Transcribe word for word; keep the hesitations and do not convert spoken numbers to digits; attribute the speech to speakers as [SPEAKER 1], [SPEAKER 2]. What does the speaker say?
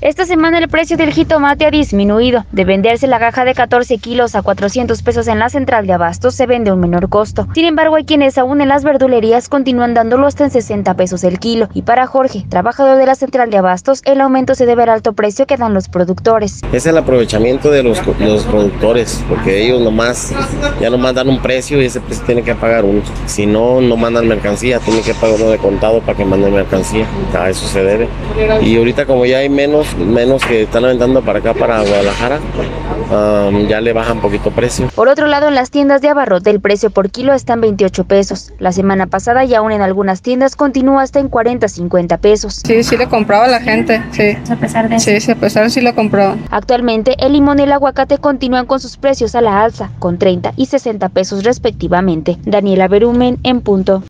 [SPEAKER 1] Esta semana el precio del jitomate ha disminuido. De venderse la caja de catorce kilos a cuatrocientos pesos en la central de abastos, se vende a un menor costo. Sin embargo, hay quienes aún en las verdulerías continúan dándolo hasta en sesenta pesos el kilo. Y para Jorge, trabajador de la central de abastos, el aumento se debe al alto precio que dan los productores.
[SPEAKER 2] Es el aprovechamiento de los, los productores, porque ellos nomás, ya nomás dan un precio y ese precio tiene que pagar uno. Si no, no mandan mercancía, tiene que pagar uno de contado para que manden mercancía. A eso se debe. Y ahorita como ya hay menos, menos que están aventando para acá, para Guadalajara, um, ya le bajan poquito precio.
[SPEAKER 1] Por otro lado, en las tiendas de abarrote el precio por kilo está en veintiocho pesos. La semana pasada y aún en algunas tiendas continúa hasta en cuarenta a cincuenta pesos.
[SPEAKER 3] Sí, sí lo compraba la gente, sí.
[SPEAKER 1] A pesar de eso.
[SPEAKER 3] Sí, sí, a pesar sí lo compraba.
[SPEAKER 1] Actualmente el limón y el aguacate continúan con sus precios a la alza, con treinta y sesenta pesos respectivamente. Daniela Berumen, en punto.